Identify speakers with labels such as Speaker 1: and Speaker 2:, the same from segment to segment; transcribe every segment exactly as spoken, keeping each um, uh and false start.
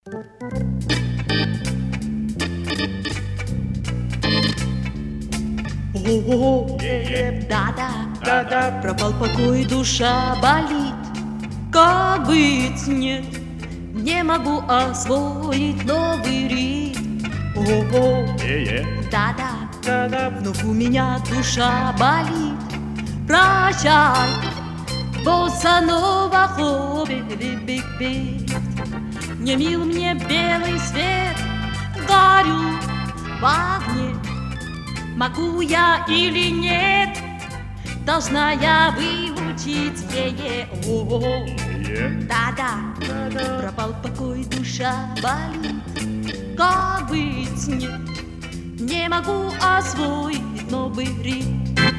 Speaker 1: О, да-да,
Speaker 2: Да-да.
Speaker 1: пропал покой, душа болит. Как быть, нет, не могу освоить новый ритм. О,
Speaker 2: Е-е.
Speaker 1: да-да,
Speaker 2: Да-да.
Speaker 1: вновь у меня душа болит. Прощай, босса-нова, хобби, биг-биг. Не мил мне белый свет, горю в огне. Могу я или нет, должна я выучить е-е. О,
Speaker 2: Е.
Speaker 1: да-да,
Speaker 2: Да-да.
Speaker 1: пропал покой, душа болит. Как быть, нет, не могу освоить новый ритм.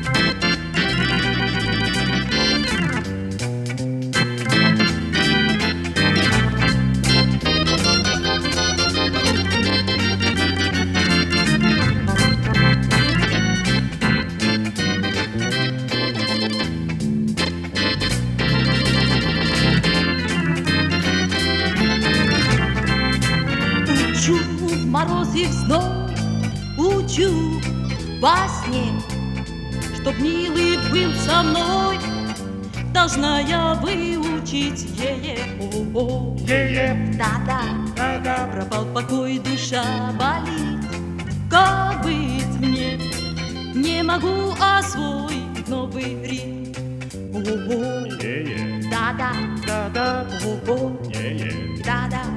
Speaker 1: Учу в мороз и в зной, учу во сне, чтоб милый был со мной, должна я выучить е-е. О,
Speaker 2: Е-е.
Speaker 1: да-да,
Speaker 2: Да-да.
Speaker 1: пропал покой, душа болит. Как быть мне, не могу освоить новый ритм. О,
Speaker 2: Е-е.
Speaker 1: да-да,
Speaker 2: Да-да.
Speaker 1: о,
Speaker 2: Е-е.
Speaker 1: да-да.